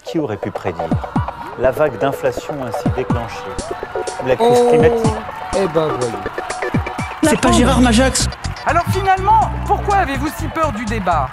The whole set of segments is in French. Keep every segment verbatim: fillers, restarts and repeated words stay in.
Qui aurait pu prédire la vague d'inflation ainsi déclenchée ou la crise oh, climatique? Eh ben voyons. C'est pas Gérard Majax. Alors finalement, pourquoi avez-vous si peur du débat?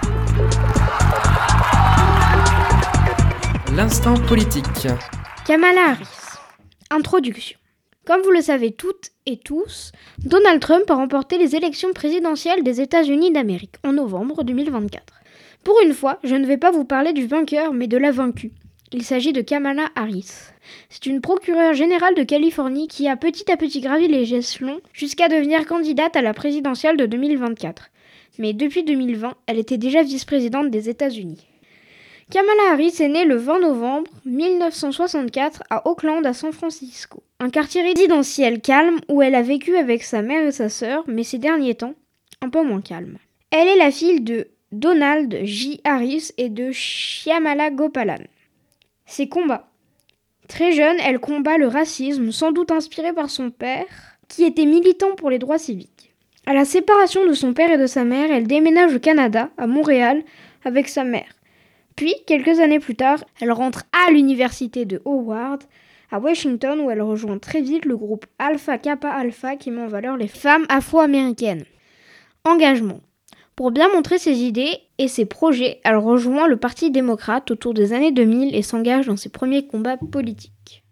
L'instant politique. Kamala Harris. Introduction. Comme vous le savez toutes et tous, Donald Trump a remporté les élections présidentielles des États-Unis d'Amérique en novembre deux mille vingt-quatre. Pour une fois, je ne vais pas vous parler du vainqueur, mais de la vaincue. Il s'agit de Kamala Harris. C'est une procureure générale de Californie qui a petit à petit gravi les échelons jusqu'à devenir candidate à la présidentielle de deux mille vingt-quatre. Mais depuis deux mille vingt, elle était déjà vice-présidente des États-Unis. Kamala Harris est née le vingt novembre mille neuf cent soixante-quatre à Oakland, à San Francisco. Un quartier résidentiel calme où elle a vécu avec sa mère et sa sœur, mais ces derniers temps, un peu moins calme. Elle est la fille de Donald J. Harris et de Shyamala Gopalan. Ses combats. Très jeune, elle combat le racisme, sans doute inspirée par son père, qui était militant pour les droits civiques. À la séparation de son père et de sa mère, elle déménage au Canada, à Montréal, avec sa mère. Puis, quelques années plus tard, elle rentre à l'université de Howard, à Washington, où elle rejoint très vite le groupe Alpha Kappa Alpha qui met en valeur les femmes afro-américaines. Engagement. Pour bien montrer ses idées et ses projets, elle rejoint le Parti démocrate autour des années deux mille et s'engage dans ses premiers combats politiques.